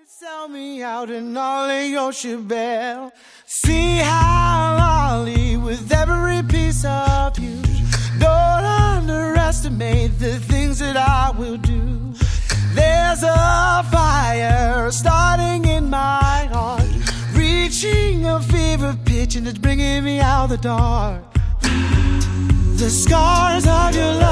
Sell me out in all of your shebell. See how I'll leave with every piece of you. Don't underestimate the things that I will do. There's a fire starting in my heart, reaching a fever pitch, and it's bringing me out of the dark. The scars of your life